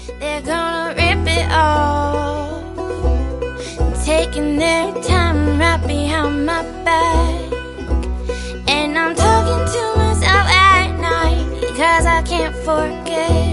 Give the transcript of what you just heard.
They're gonna rip it off, taking their time right behind my back. And I'm talking to myself at night, 'cause I can't forget